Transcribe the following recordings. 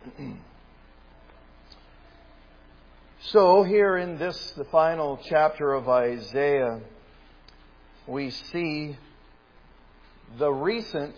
So here in this, the final chapter of Isaiah, we see the recent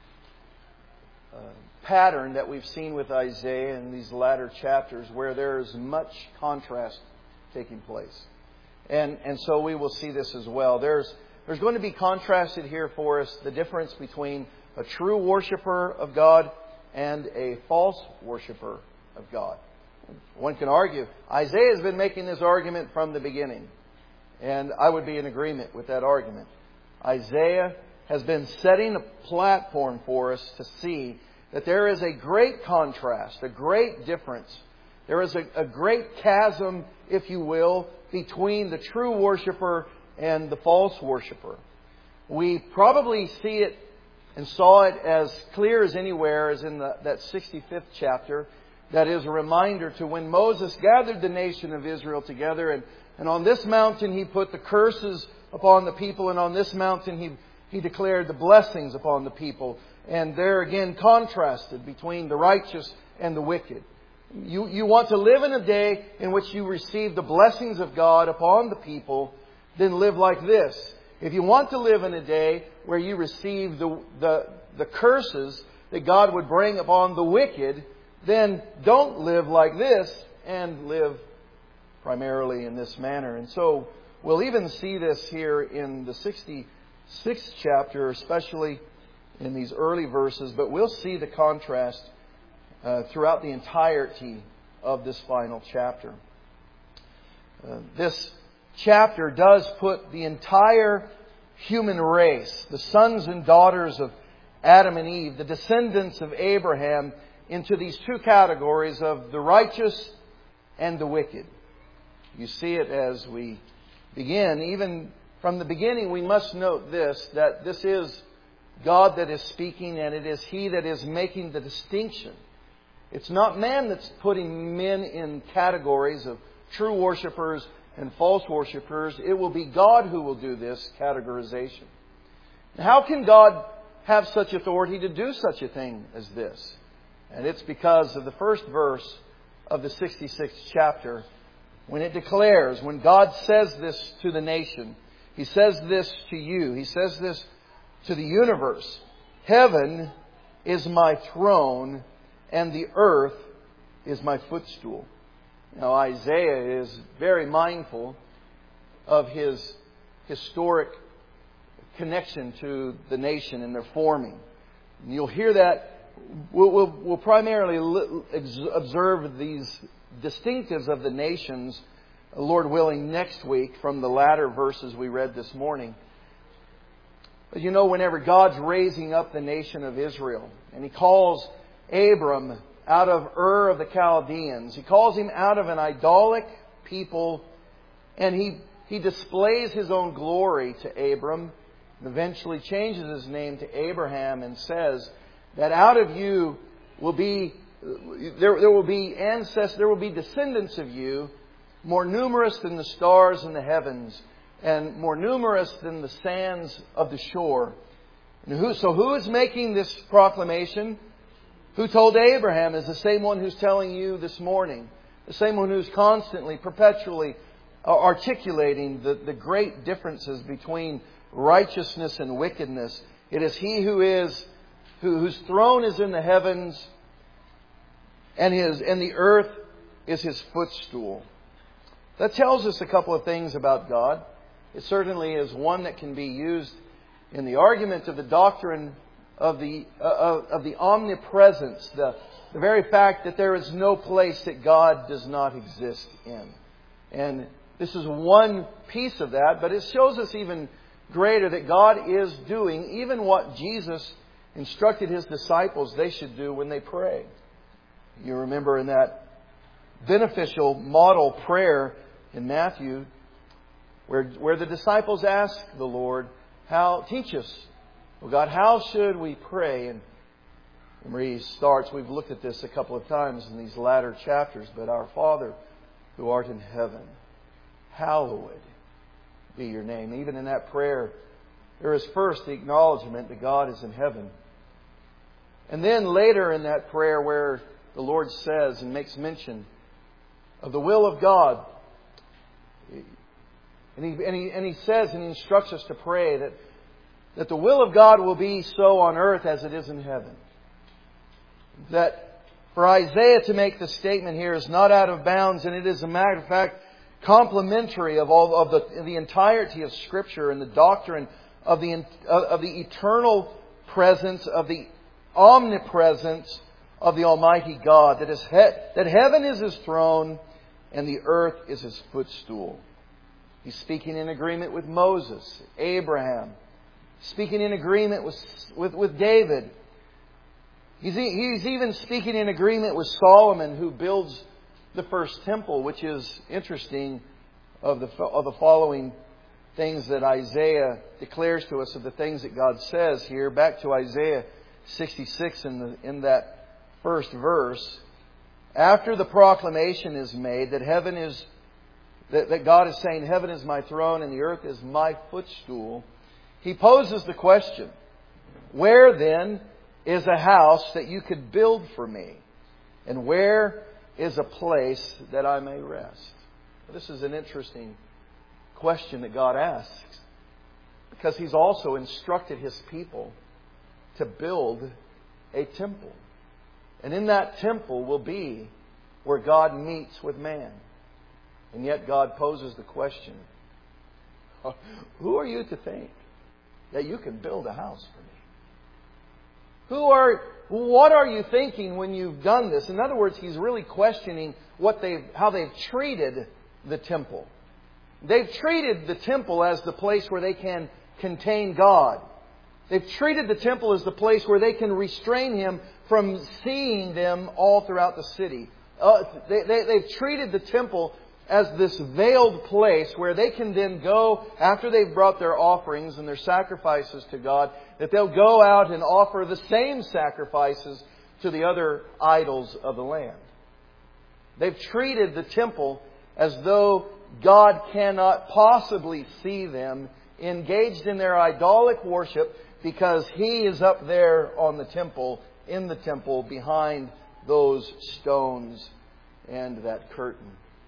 pattern that we've seen with Isaiah in these latter chapters where there is much contrast taking place. And so we will see this as well. There's going to be contrasted here for us the difference between a true worshiper of God and a false worshiper of God. One can argue, Isaiah has been making this argument from the beginning. And I would be in agreement with that argument. Isaiah has been setting a platform for us to see that there is a great contrast, a great difference. There is a great chasm, if you will, between the true worshiper and the false worshiper. We probably see it and saw it as clear as anywhere as in that 65th chapter. That is a reminder to when Moses gathered the nation of Israel together, and on this mountain He put the curses upon the people, and on this mountain He declared the blessings upon the people. And there again contrasted between the righteous and the wicked. You want to live in a day in which you receive the blessings of God upon the people, then live like this. If you want to live in a day where you receive the curses that God would bring upon the wicked, then don't live like this and live primarily in this manner. And so we'll even see this here in the 66th chapter, especially in these early verses, but we'll see the contrast throughout the entirety of this final chapter. This chapter does put the entire human race, the sons and daughters of Adam and Eve, the descendants of Abraham, into these two categories of the righteous and the wicked. You see it as we begin. Even from the beginning, we must note this, that this is God that is speaking, and it is He that is making the distinction. It's not man that's putting men in categories of true worshipers and false worshipers. It will be God who will do this categorization. Now, how can God have such authority to do such a thing as this? And it's because of the first verse of the 66th chapter, when it declares, when God says this to the nation, He says this to you, He says this to the universe. Heaven is my throne, and the earth is my footstool. Now, Isaiah is very mindful of his historic connection to the nation and their forming. And you'll hear that. We'll primarily observe these distinctives of the nations, Lord willing, next week from the latter verses we read this morning. But you know, whenever God's raising up the nation of Israel, and He calls Abram out of Ur of the Chaldeans, He calls him out of an idolic people, and He displays His own glory to Abram, and eventually changes his name to Abraham and says that out of you will be, there will be ancestors, there will be descendants of you more numerous than the stars in the heavens and more numerous than the sands of the shore. And so who is making this proclamation? Who told Abraham is the same one who's telling you this morning. The same one who's constantly, perpetually articulating the great differences between righteousness and wickedness. It is He whose throne is in the heavens, and the earth is His footstool. That tells us a couple of things about God. It certainly is one that can be used in the argument of the doctrine of the omnipresence, the very fact that there is no place that God does not exist in. And this is one piece of that, but it shows us even greater that God is doing even what Jesus instructed His disciples they should do when they pray. You remember in that beneficial model prayer in Matthew, where the disciples ask the Lord, teach us, oh God, how should we pray? And Marie starts, we've looked at this a couple of times in these latter chapters, but our Father who art in heaven, hallowed be your name. Even in that prayer, there is first the acknowledgement that God is in heaven. And then later in that prayer where the Lord says and makes mention of the will of God. And He says and He instructs us to pray that the will of God will be so on earth as it is in heaven. That for Isaiah to make the statement here is not out of bounds, and it is, as a matter of fact, complementary of the entirety of Scripture and the doctrine of the eternal presence, of the omnipresence of the Almighty God. That heaven is His throne and the earth is His footstool. He's speaking in agreement with Moses, Abraham, speaking in agreement with David. He's even speaking in agreement with Solomon, who builds the first temple, which is interesting of the following things that Isaiah declares to us, of the things that God says here. Back to Isaiah 66 in that first verse. After the proclamation is made that that God is saying, heaven is my throne and the earth is my footstool, He poses the question, where then is a house that you could build for me? And where is a place that I may rest? This is an interesting question that God asks, because He's also instructed His people to build a temple. And in that temple will be where God meets with man. And yet God poses the question, who are you to think that you can build a house for me? What are you thinking when you've done this? In other words, He's really questioning how they've treated the temple. They've treated the temple as the place where they can contain God. They've treated the temple as the place where they can restrain Him from seeing them all throughout the city. They've treated the temple as this veiled place where they can then go, after they've brought their offerings and their sacrifices to God, that they'll go out and offer the same sacrifices to the other idols of the land. They've treated the temple as though God cannot possibly see them engaged in their idolic worship, because He is up there in the temple, behind those stones and that curtain.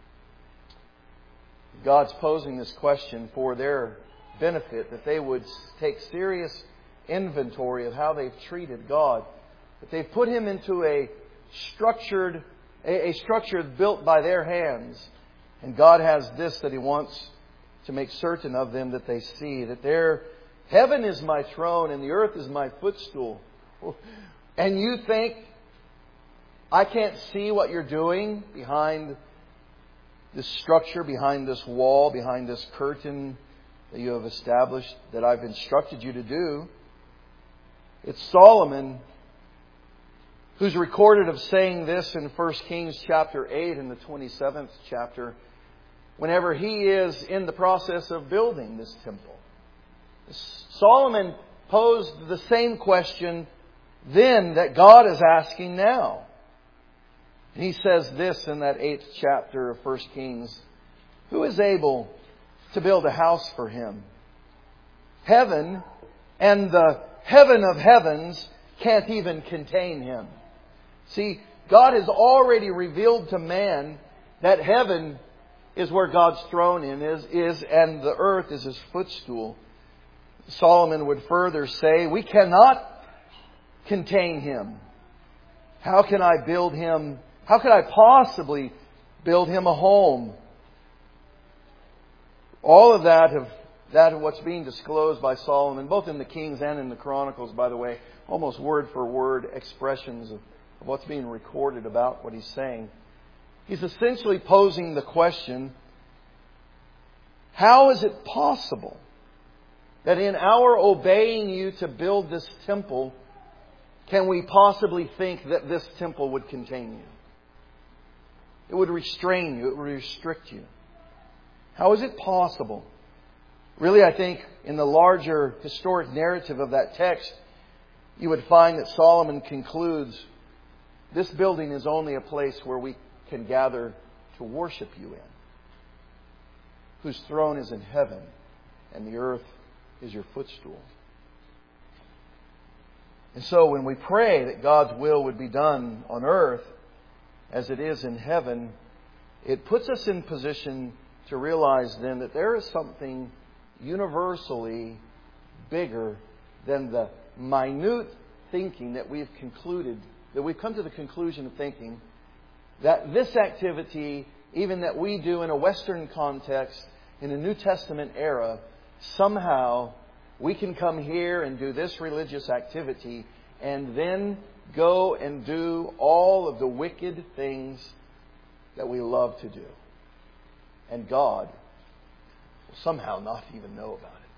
God's posing this question for their benefit, that they would take serious inventory of how they've treated God. That they've put Him into a structure built by their hands. And God has this that He wants to make certain of them, that they see, that heaven is my throne and the earth is my footstool. And you think I can't see what you're doing behind this structure, behind this wall, behind this curtain that you have established, that I've instructed you to do? It's Solomon who's recorded of saying this in 1 Kings chapter 8 in the 27th chapter, whenever he is in the process of building this temple. Solomon posed the same question then that God is asking now. He says this in that 8th chapter of 1 Kings: who is able to build a house for Him? Heaven and the heaven of heavens can't even contain Him. See, God has already revealed to man that heaven is where God's throne is, and the earth is His footstool. Solomon would further say, we cannot contain Him. How can I build Him? How could I possibly build Him a home? All of that what's being disclosed by Solomon, both in the Kings and in the Chronicles, by the way, almost word for word expressions of what's being recorded about what he's saying. He's essentially posing the question, how is it possible that in our obeying you to build this temple, can we possibly think that this temple would contain you? It would restrain you. It would restrict you. How is it possible? Really, I think in the larger historic narrative of that text, you would find that Solomon concludes, this building is only a place where we can gather to worship you in, whose throne is in heaven and the earth is your footstool. And so when we pray that God's will would be done on earth as it is in heaven, it puts us in position to realize then that there is something universally bigger than the minute thinking that we've concluded, that we've come to the conclusion of thinking that this activity, even that we do in a Western context, in a New Testament era, somehow we can come here and do this religious activity and then go and do all of the wicked things that we love to do. And God will somehow not even know about it.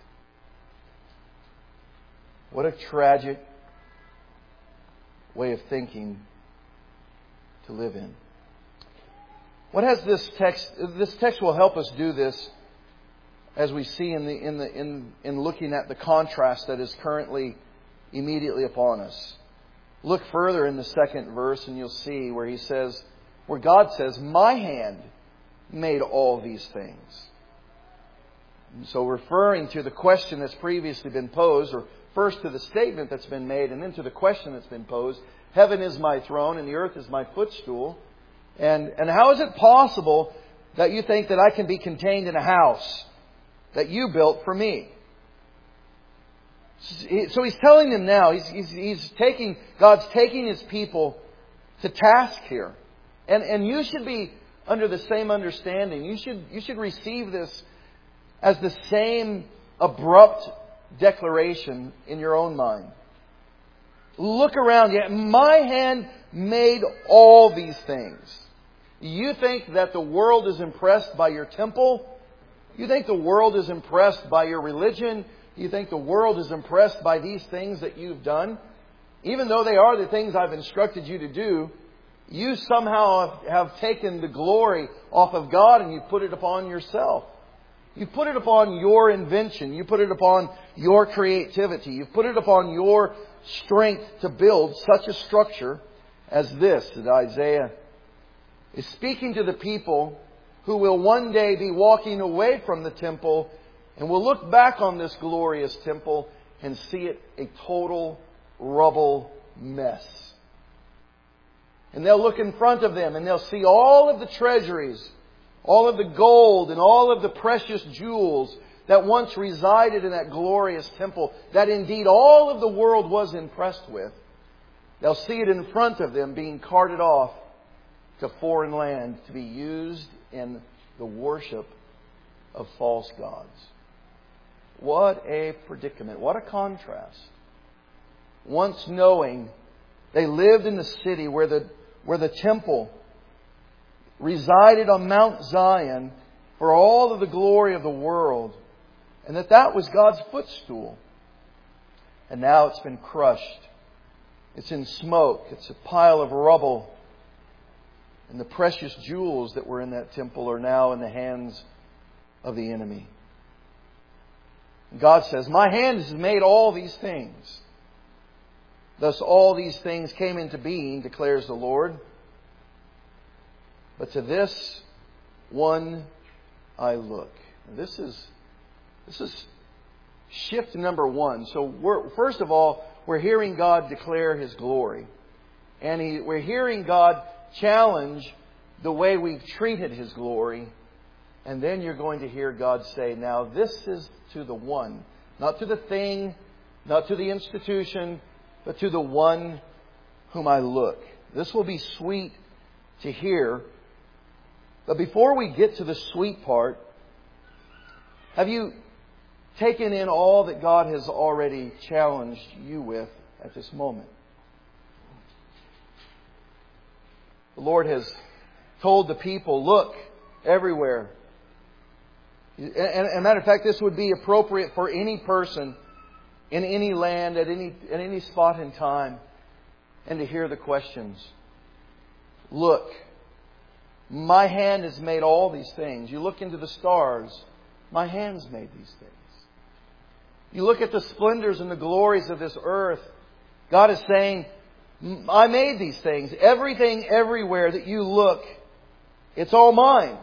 What a tragic way of thinking to live in. What has this text? This text will help us do this, as we see in looking at the contrast that is currently immediately upon us. Look further in the second verse, and you'll see where he says, where God says, "My hand made all these things." And so, referring to the question that's previously been posed, or first to the statement that's been made, and then to the question that's been posed, "Heaven is my throne, and the earth is my footstool." And how is it possible that you think that I can be contained in a house that you built for me? So he's telling them now, God's taking His people to task here. And you should be under the same understanding. You should receive this as the same abrupt declaration in your own mind. Look around you. My hand made all these things. You think that the world is impressed by your temple? You think the world is impressed by your religion? You think the world is impressed by these things that you've done? Even though they are the things I've instructed you to do, you somehow have taken the glory off of God and you put it upon yourself. You put it upon your invention. You put it upon your creativity. You put it upon your strength to build such a structure as this that Isaiah is speaking to the people who will one day be walking away from the temple and will look back on this glorious temple and see it a total rubble mess. And they'll look in front of them and they'll see all of the treasuries, all of the gold and all of the precious jewels that once resided in that glorious temple, that indeed all of the world was impressed with. They'll see it in front of them being carted off to foreign land to be used in the worship of false gods. What a predicament. What a contrast. Once knowing they lived in the city where the temple resided on Mount Zion for all of the glory of the world, and that was God's footstool. And now it's been crushed. It's in smoke. It's a pile of rubble. And the precious jewels that were in that temple are now in the hands of the enemy. God says, "My hand has made all these things. Thus all these things came into being, declares the Lord. But to this one I look." This is shift number one. So first of all, we're hearing God declare His glory. And we're hearing God challenge the way we've treated His glory. And then you're going to hear God say, "Now this is to the one," not to the thing, not to the institution, but to the one whom I look. This will be sweet to hear. But before we get to the sweet part, have you taken in all that God has already challenged you with at this moment? The Lord has told the people, "Look everywhere." And as a matter of fact, this would be appropriate for any person in any land at any spot in time, and to hear the questions. Look, my hand has made all these things. You look into the stars, my hand's made these things. You look at the splendors and the glories of this earth, God is saying, I made these things. Everything, everywhere that you look, it's all mine.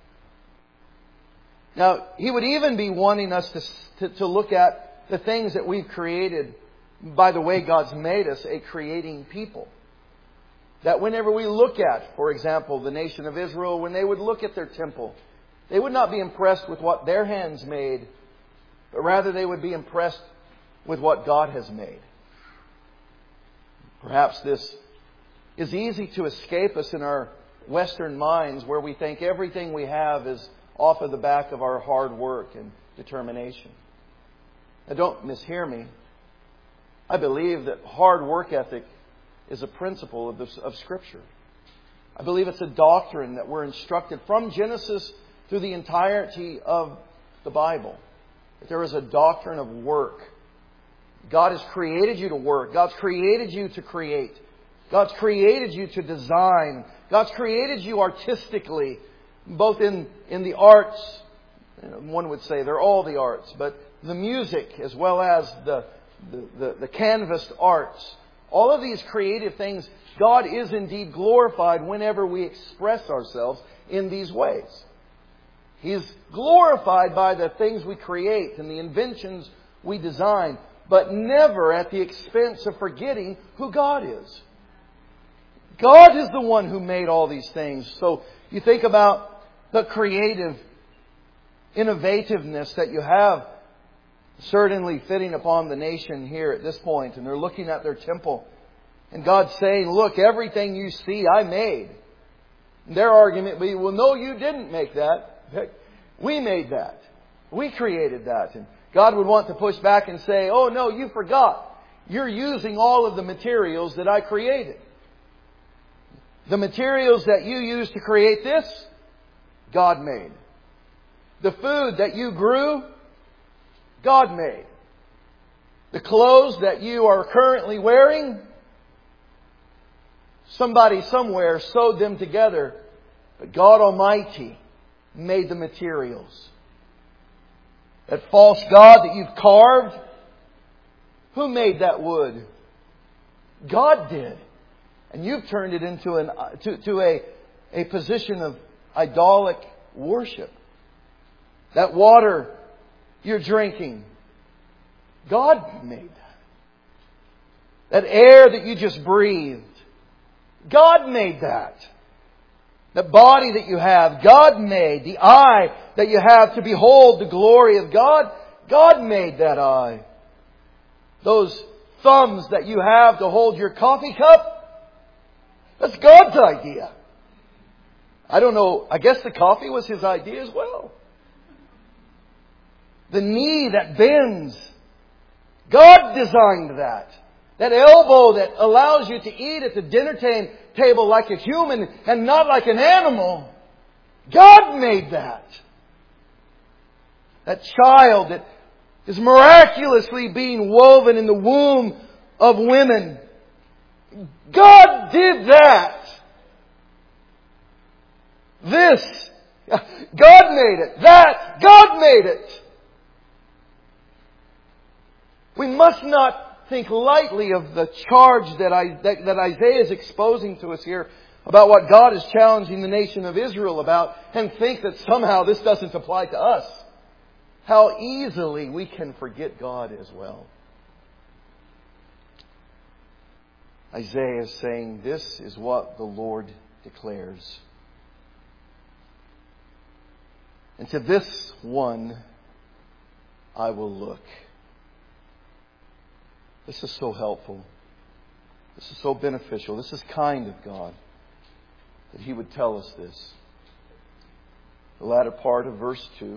Now, He would even be wanting us to look at the things that we've created by the way God's made us a creating people. That whenever we look at, for example, the nation of Israel, when they would look at their temple, they would not be impressed with what their hands made, but rather they would be impressed with what God has made. Perhaps this is easy to escape us in our Western minds, where we think everything we have is off of the back of our hard work and determination. Now, don't mishear me. I believe that hard work ethic is a principle of Scripture. I believe it's a doctrine that we're instructed from Genesis through the entirety of the Bible. That there is a doctrine of work. God has created you to work. God's created you to create. God's created you to design. God's created you artistically, both in the arts. One would say they're all the arts, but the music as well as the canvassed arts. All of these creative things, God is indeed glorified whenever we express ourselves in these ways. He is glorified by the things we create and the inventions we design, but never at the expense of forgetting who God is. God is the one who made all these things. So you think about the creative innovativeness that you have certainly fitting upon the nation here at this point. And they're looking at their temple. And God's saying, look, everything you see I made. And their argument would be, well, no, you didn't make that. We made that. We created that. And God would want to push back and say, oh, no, you forgot. You're using all of the materials that I created. The materials that you used to create this, God made. The food that you grew, God made. The clothes that you are currently wearing, somebody somewhere sewed them together. But God Almighty made the materials. That false god that you've carved, who made that wood? God did. And you've turned it into a position of idolic worship. That water you're drinking, God made that. That air that you just breathed, God made that. The body that you have, God made. The eye that you have to behold the glory of God, God made that eye. Those thumbs that you have to hold your coffee cup, that's God's idea. I don't know, I guess the coffee was His idea as well. The knee that bends, God designed that. That elbow that allows you to eat at the dinner table like a human and not like an animal, God made that. That child that is miraculously being woven in the womb of women, God did that. This, God made it. That, God made it. We must not think lightly of the charge that Isaiah is exposing to us here about what God is challenging the nation of Israel about, and think that somehow this doesn't apply to us. How easily we can forget God as well. Isaiah is saying, this is what the Lord declares. And to this one I will look. This is so helpful. This is so beneficial. This is kind of God that He would tell us this. The latter part of verse 2.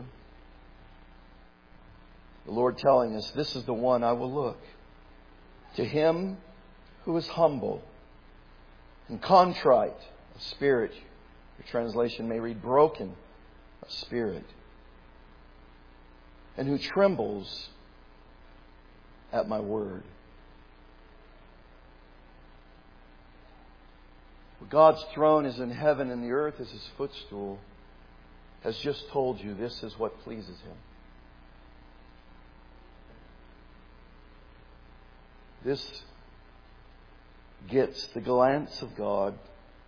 The Lord telling us, this is the one I will look. To him who is humble and contrite of spirit. Your translation may read broken of spirit. And who trembles at my word. God's throne is in heaven and the earth is His footstool, has just told you this is what pleases Him. This gets the glance of God,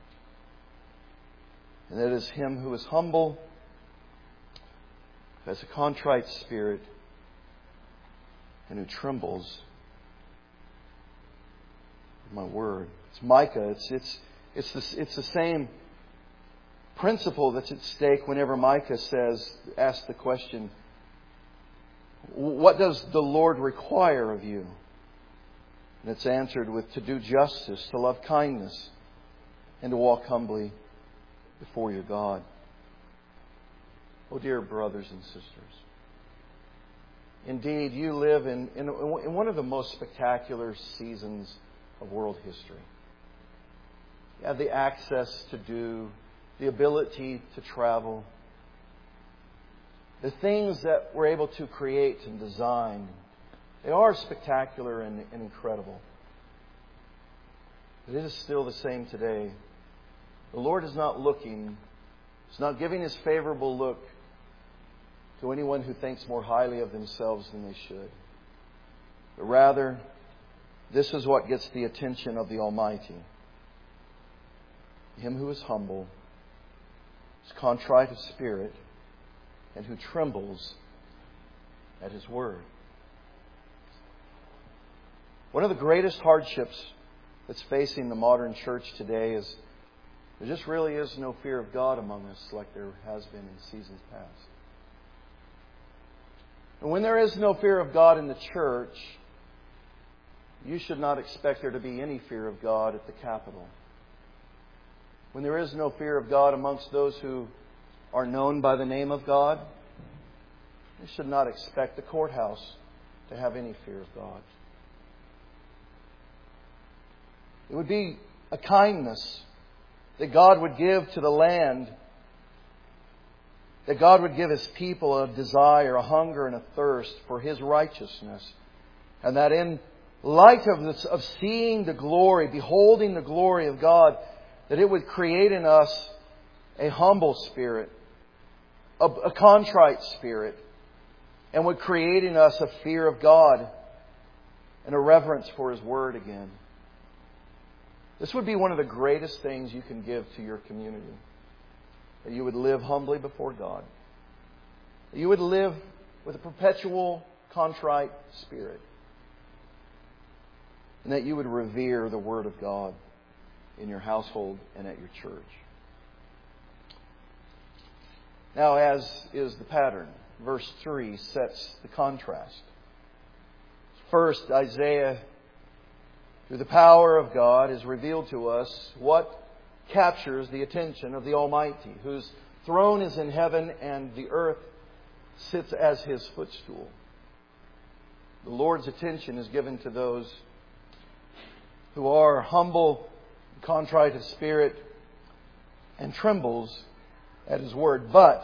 and that is Him who is humble, who has a contrite spirit, and who trembles at my word. It's Micah. It's the same principle that's at stake whenever Micah asks the question, what does the Lord require of you? And it's answered with to do justice, to love kindness, and to walk humbly before your God. Oh, dear brothers and sisters, indeed, you live in one of the most spectacular seasons of world history. You have the access to do, the ability to travel, the things that we're able to create and design. They are spectacular and incredible. But it is still the same today. The Lord is not looking, He's not giving His favorable look to anyone who thinks more highly of themselves than they should. But rather, this is what gets the attention of the Almighty. Him who is humble, is contrite of spirit, and who trembles at His word. One of the greatest hardships that's facing the modern church today is there just really is no fear of God among us like there has been in seasons past. And when there is no fear of God in the church, you should not expect there to be any fear of God at the Capitol. When there is no fear of God amongst those who are known by the name of God, you should not expect the courthouse to have any fear of God. It would be a kindness that God would give to the land, that God would give His people a desire, a hunger and a thirst for His righteousness. And that in light of seeing the glory, beholding the glory of God, that it would create in us a humble spirit, a contrite spirit, and would create in us a fear of God and a reverence for His Word again. This would be one of the greatest things you can give to your community. That you would live humbly before God. That you would live with a perpetual contrite spirit. And that you would revere the Word of God in your household and at your church. Now, as is the pattern, verse 3 sets the contrast. First, Isaiah, through the power of God, has revealed to us what captures the attention of the Almighty, whose throne is in heaven and the earth sits as His footstool. The Lord's attention is given to those who are humble, contrite of spirit, and trembles at His word. But,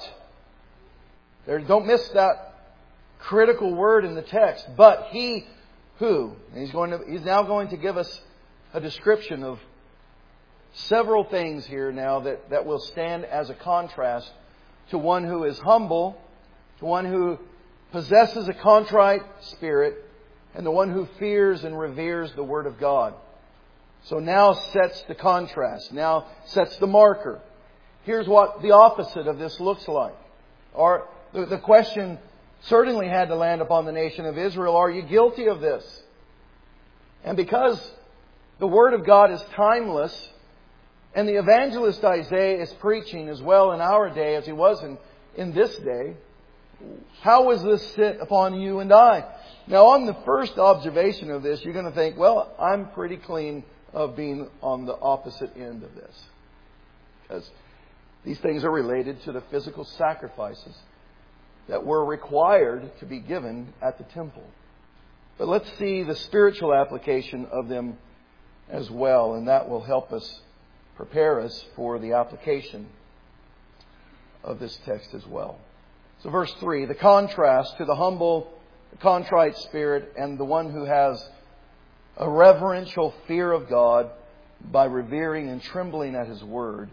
don't miss that critical word in the text. But He who, and He's now going to give us a description of several things here now that will stand as a contrast to one who is humble, to one who possesses a contrite spirit, and the one who fears and reveres the Word of God. So now sets the contrast, now sets the marker. Here's what the opposite of this looks like. Or the question certainly had to land upon the nation of Israel, are you guilty of this? And because the Word of God is timeless, and the evangelist Isaiah is preaching as well in our day as he was in this day, how does this sit upon you and I? Now, on the first observation of this, you're going to think, well, I'm pretty clean of being on the opposite end of this. Because these things are related to the physical sacrifices that were required to be given at the temple. But let's see the spiritual application of them as well, and that will help us prepare us for the application of this text as well. So verse 3, the contrast to the humble, the contrite spirit, and the one who has a reverential fear of God by revering and trembling at His word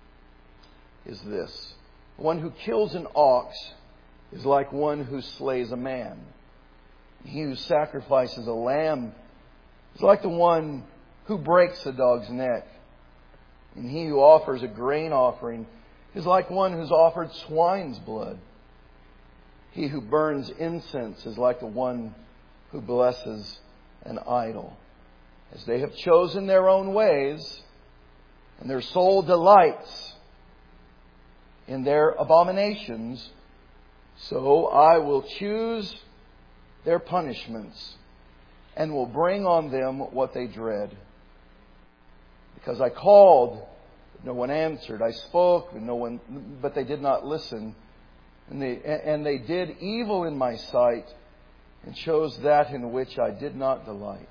is this. One who kills an ox is like one who slays a man. He who sacrifices a lamb is like the one who breaks a dog's neck. And he who offers a grain offering is like one who's offered swine's blood. He who burns incense is like the one who blesses an idol. As they have chosen their own ways, and their soul delights in their abominations, so I will choose their punishments and will bring on them what they dread. Because I called, but no one answered. I spoke, but they did not listen. And they did evil in my sight and chose that in which I did not delight.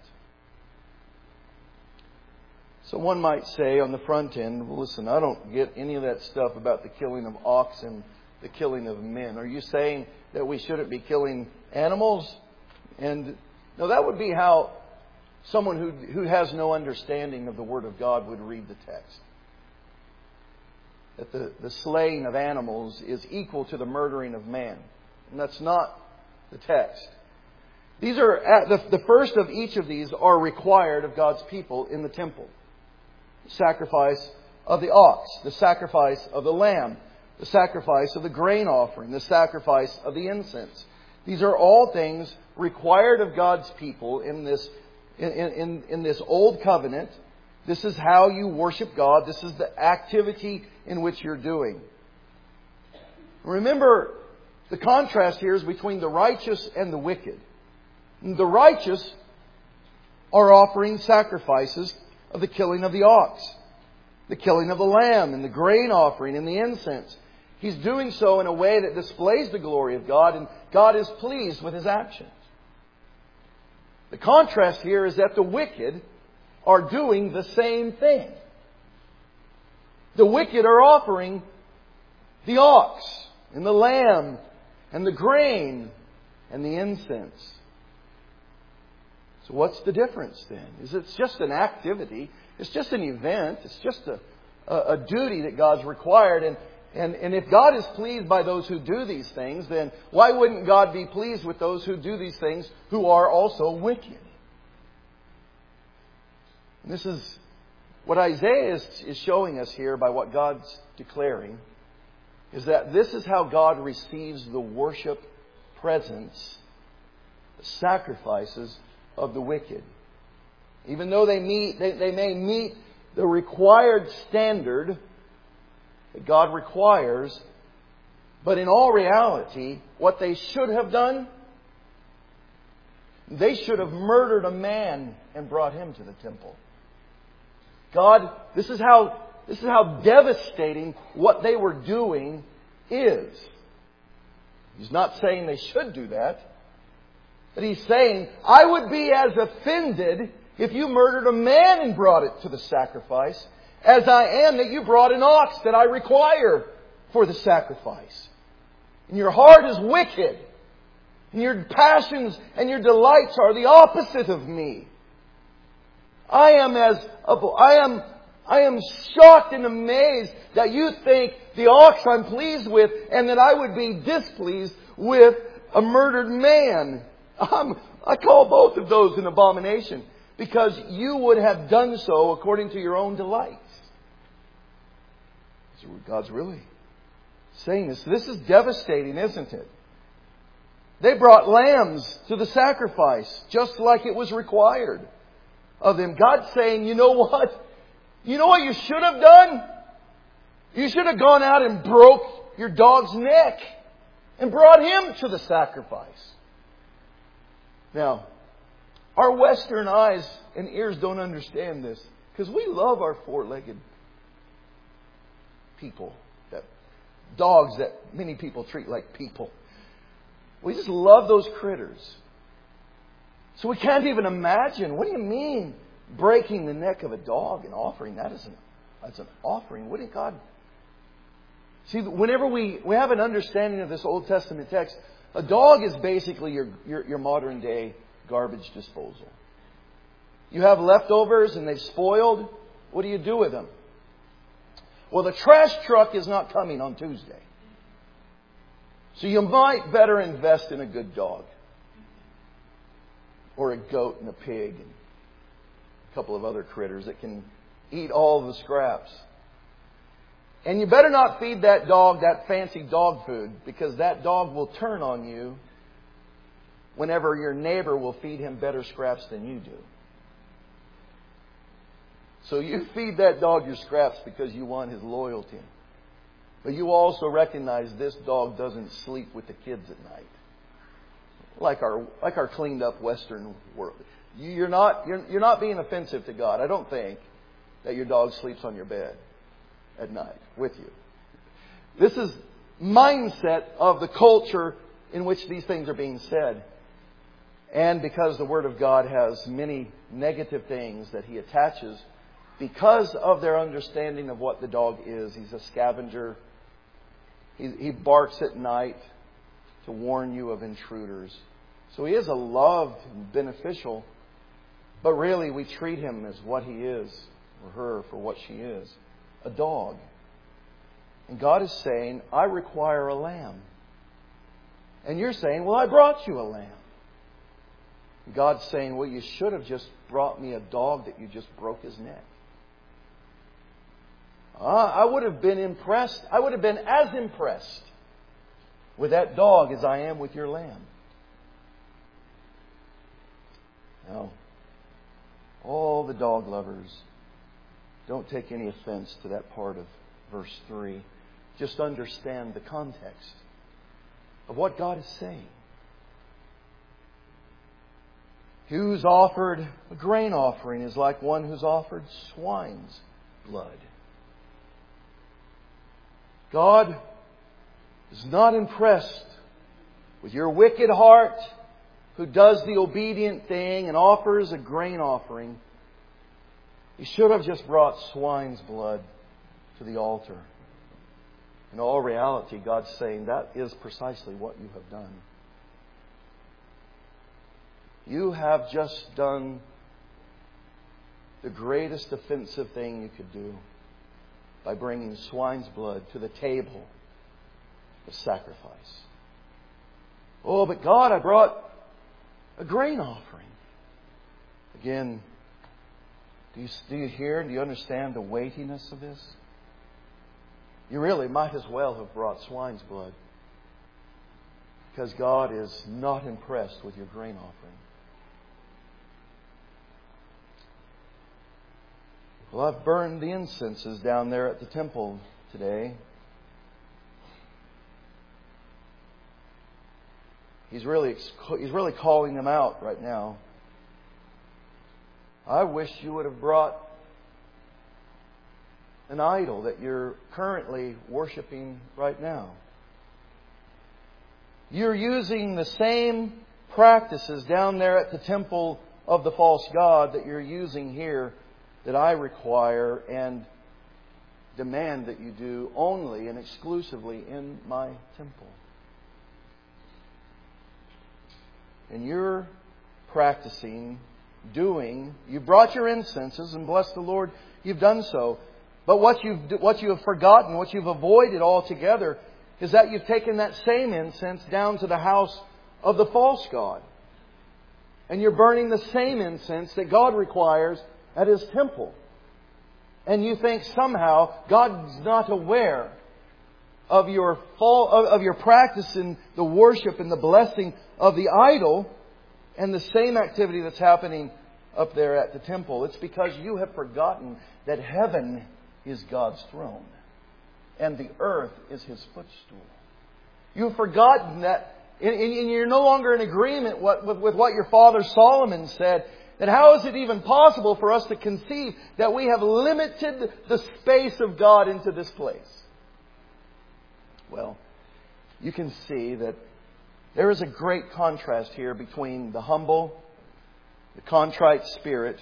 So one might say on the front end, well, listen, I don't get any of that stuff about the killing of oxen, the killing of men. Are you saying that we shouldn't be killing animals? And no, that would be how someone who has no understanding of the Word of God would read the text. That the slaying of animals is equal to the murdering of man. And that's not the text. These are the first of each of these are required of God's people in the temple. The sacrifice of the ox, the sacrifice of the lamb, the sacrifice of the grain offering, the sacrifice of the incense. These are all things required of God's people in this old covenant. This is how you worship God. This is the activity in which you're doing. Remember, the contrast here is between the righteous and the wicked. The righteous are offering sacrifices of the killing of the ox, the killing of the lamb, and the grain offering and the incense. He's doing so in a way that displays the glory of God, and God is pleased with his actions. The contrast here is that the wicked are doing the same thing. The wicked are offering the ox and the lamb and the grain and the incense. So what's the difference then? Is it just an activity? It's just an event. It's just a duty that God's required. And if God is pleased by those who do these things, then why wouldn't God be pleased with those who do these things who are also wicked? And this is what Isaiah is showing us here by what God's declaring, is that this is how God receives the worship presence, the sacrifices of the wicked. Even though they may meet the required standard that God requires, but in all reality, what they should have done, they should have murdered a man and brought him to the temple. God, this is how devastating what they were doing is. He's not saying they should do that. But He's saying, I would be as offended if you murdered a man and brought it to the sacrifice as I am that you brought an ox that I require for the sacrifice. And your heart is wicked. And your passions and your delights are the opposite of me. I am shocked and amazed that you think the ox I'm pleased with and that I would be displeased with a murdered man. I call both of those an abomination because you would have done so according to your own delights. That's what God's really saying. This is devastating, isn't it? They brought lambs to the sacrifice just like it was required of them. God's saying, you know what? You know what you should have done? You should have gone out and broke your dog's neck and brought him to the sacrifice. Now, our Western eyes and ears don't understand this because we love our four-legged people, dogs that many people treat like people. We just love those critters. So we can't even imagine. What do you mean breaking the neck of a dog and offering that as an offering? What did God... See, whenever we have an understanding of this Old Testament text, a dog is basically your modern day garbage disposal. You have leftovers and they've spoiled. What do you do with them? Well, the trash truck is not coming on Tuesday. So you might better invest in a good dog. Or a goat and a pig and a couple of other critters that can eat all the scraps. And you better not feed that dog that fancy dog food because that dog will turn on you whenever your neighbor will feed him better scraps than you do. So you feed that dog your scraps because you want his loyalty. But you also recognize this dog doesn't sleep with the kids at night. Like our cleaned up Western world. You're not being offensive to God. I don't think that your dog sleeps on your bed at night with you. This is mindset of the culture in which these things are being said. And because the Word of God has many negative things that He attaches because of their understanding of what the dog is. He's a scavenger. He barks at night to warn you of intruders. So he is a loved and beneficial, but really we treat him as what he is, or her for what she is, a dog. And God is saying, I require a lamb. And you're saying, well, I brought you a lamb. God's saying, well, you should have just brought me a dog that you just broke his neck. I would have been impressed. I would have been as impressed with that dog as I am with your lamb. Now, all the dog lovers, don't take any offense to that part of verse 3. Just understand the context of what God is saying. He who's offered a grain offering is like one who's offered swine's blood. God is not impressed with your wicked heart who does the obedient thing and offers a grain offering. He should have just brought swine's blood to the altar. In all reality, God's saying that is precisely what you have done. You have just done the greatest offensive thing you could do by bringing swine's blood to the table of sacrifice. Oh, but God, I brought a grain offering. Again, do you hear? Do you understand the weightiness of this? You really might as well have brought swine's blood, because God is not impressed with your grain offering. Well, I've burned the incenses down there at the temple today. He's really calling them out right now. I wish you would have brought an idol that you're currently worshiping right now. You're using the same practices down there at the temple of the false god that you're using here, that I require and demand that you do only and exclusively in my temple. And you're practicing, you've brought your incenses, and bless the Lord, you've done so. But what you have forgotten, what you've avoided altogether, is that you've taken that same incense down to the house of the false god. And you're burning the same incense that God requires at His temple. And you think somehow God's not aware of your practice in the worship and the blessing of the idol and the same activity that's happening up there at the temple. It's because you have forgotten that heaven is God's throne and the earth is His footstool. You've forgotten that, and you're no longer in agreement with what your father Solomon said. And how is it even possible for us to conceive that we have limited the space of God into this place? Well, you can see that there is a great contrast here between the humble, the contrite spirit,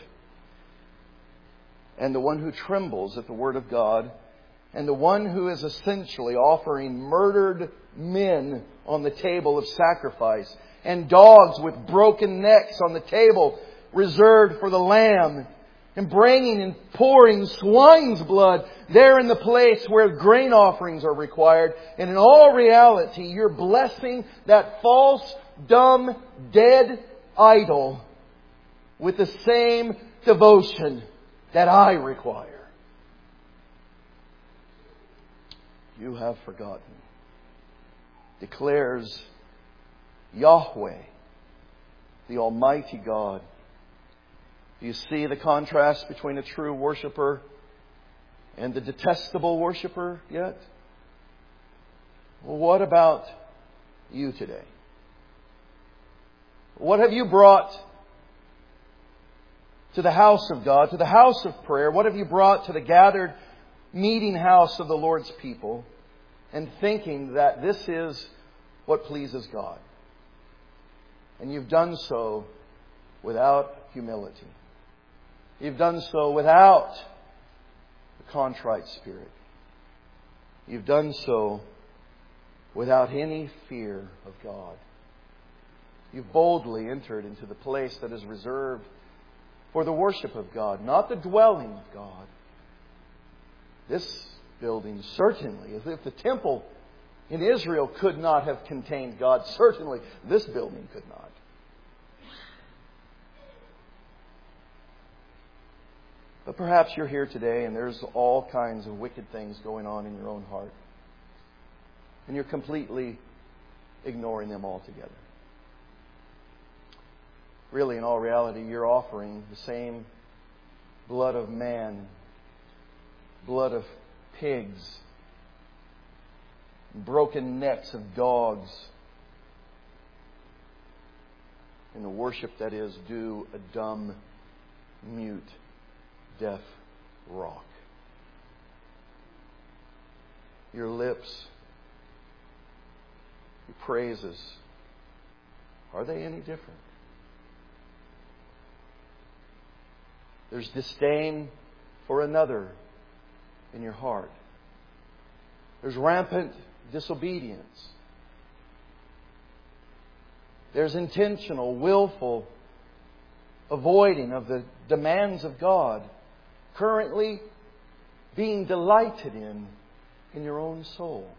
and the one who trembles at the Word of God, and the one who is essentially offering murdered men on the table of sacrifice, and dogs with broken necks on the table reserved for the lamb, and bringing and pouring swine's blood there in the place where grain offerings are required. And in all reality, you're blessing that false, dumb, dead idol with the same devotion that I require. You have forgotten, declares Yahweh, the Almighty God. Do you see the contrast between a true worshiper and the detestable worshiper yet? Well, what about you today? What have you brought to the house of God, to the house of prayer? What have you brought to the gathered meeting house of the Lord's people, and thinking that this is what pleases God? And you've done so without humility. You've done so without a contrite spirit. You've done so without any fear of God. You've boldly entered into the place that is reserved for the worship of God, not the dwelling of God. This building certainly, as if the temple in Israel could not have contained God, certainly this building could not. But perhaps you're here today and there's all kinds of wicked things going on in your own heart. And you're completely ignoring them altogether. Really, in all reality, you're offering the same blood of man, blood of pigs, broken necks of dogs, in the worship that is due a dumb, mute, deaf rock. Your lips, your praises, are they any different? There's disdain for another in your heart. There's rampant disobedience. There's intentional, willful avoiding of the demands of God, currently being delighted in your own soul.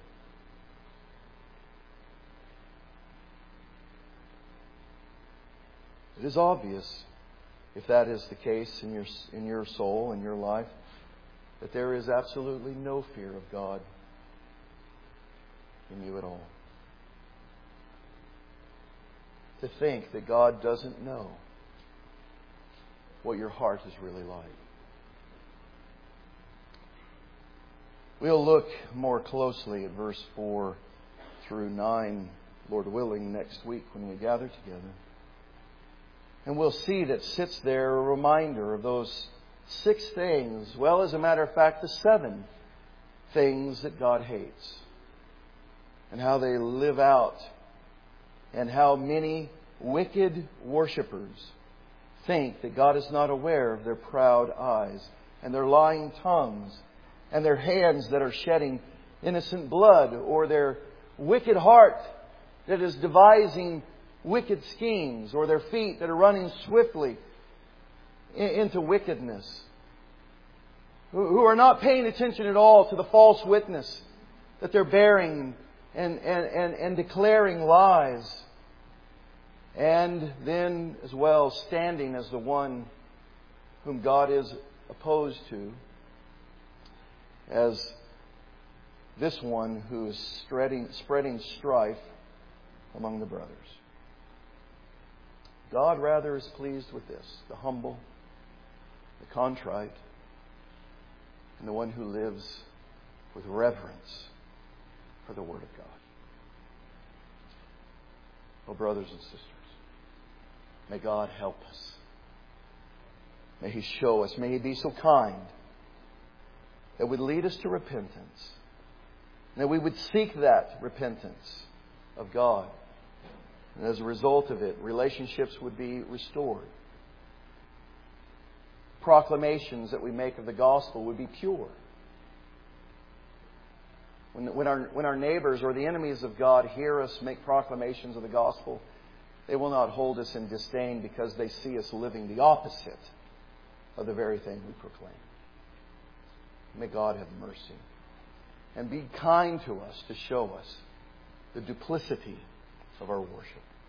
It is obvious, if that is the case in your soul, in your life, that there is absolutely no fear of God in you at all. To think that God doesn't know what your heart is really like. We'll look more closely at verse 4 through 9, Lord willing, next week when we gather together. And we'll see that sits there a reminder of those 6 things, well, as a matter of fact, the 7 things that God hates, and how they live out, and how many wicked worshippers think that God is not aware of their proud eyes, and their lying tongues, and their hands that are shedding innocent blood, or their wicked heart that is devising wicked schemes, or their feet that are running swiftly into wickedness, who are not paying attention at all to the false witness that they're bearing and declaring lies, and then as well standing as the one whom God is opposed to, as this one who is spreading strife among the brothers. God rather is pleased with this, the humble, the contrite, and the one who lives with reverence for the Word of God. Oh, brothers and sisters, may God help us. May He show us, may He be so kind that would lead us to repentance, and that we would seek that repentance of God. And as a result of it, relationships would be restored. Proclamations that we make of the gospel would be pure. When our neighbors or the enemies of God hear us make proclamations of the gospel, they will not hold us in disdain because they see us living the opposite of the very thing we proclaim. May God have mercy and be kind to us to show us the duplicity of our worship.